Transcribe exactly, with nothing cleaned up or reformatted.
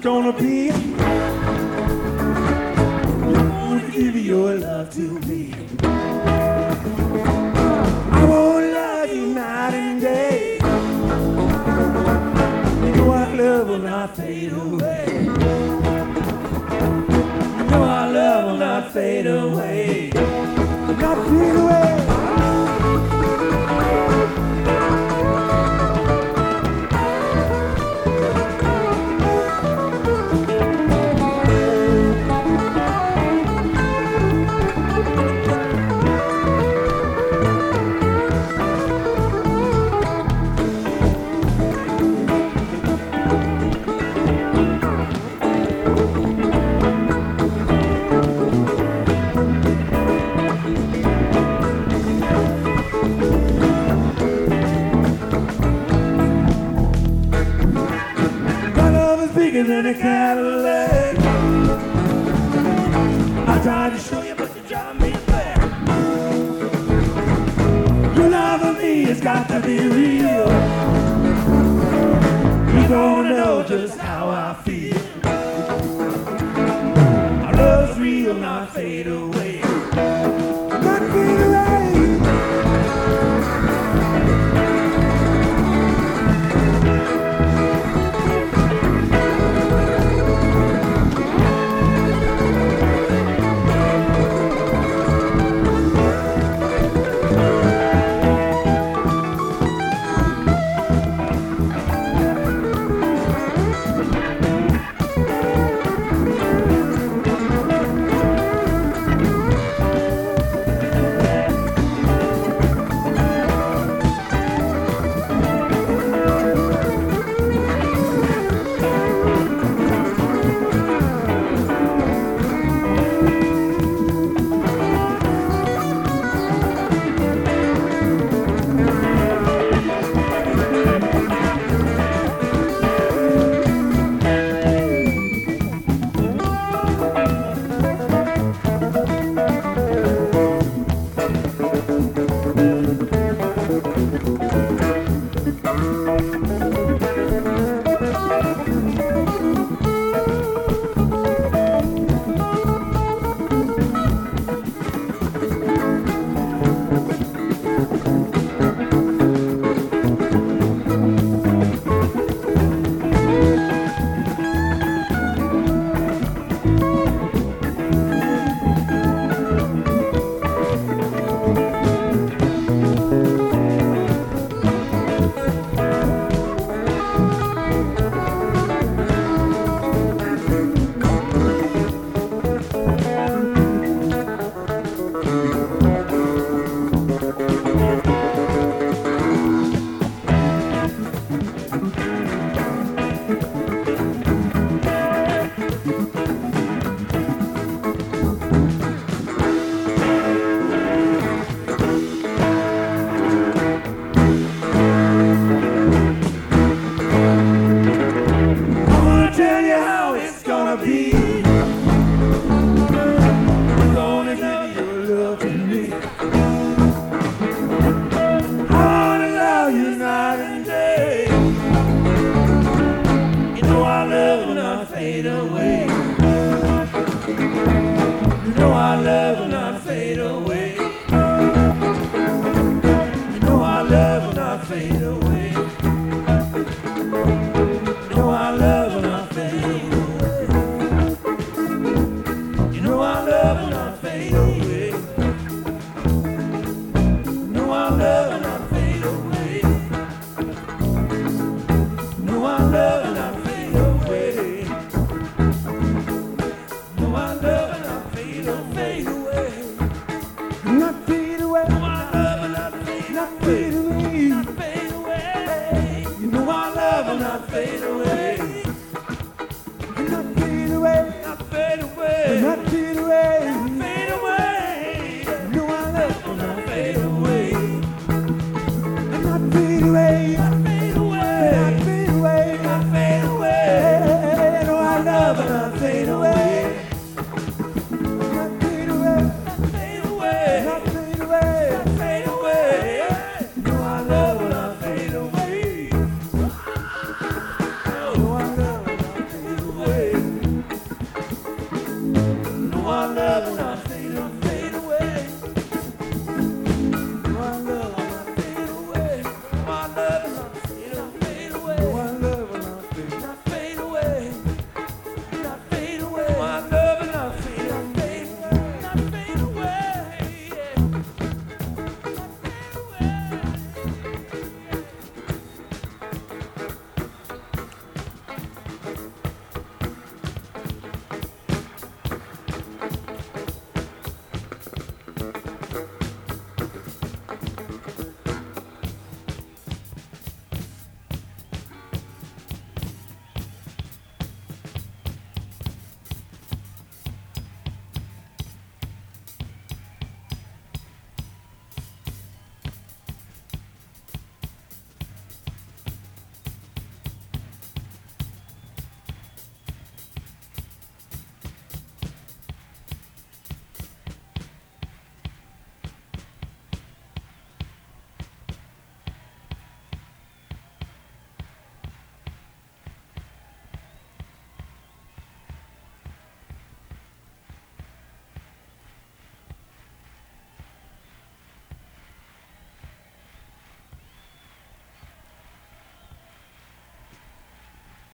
gonna be. You wanna give your love to me. I wanna love you night and day. You know our love will not fade away. You know our love will not fade away. Not fade away. Bigger than a Cadillac. I tried to show you, but you drive me back. Your love for me has got to be real. You don't know just how I feel. Our love's real, not fade away. Not fade away. Fade away. You know I love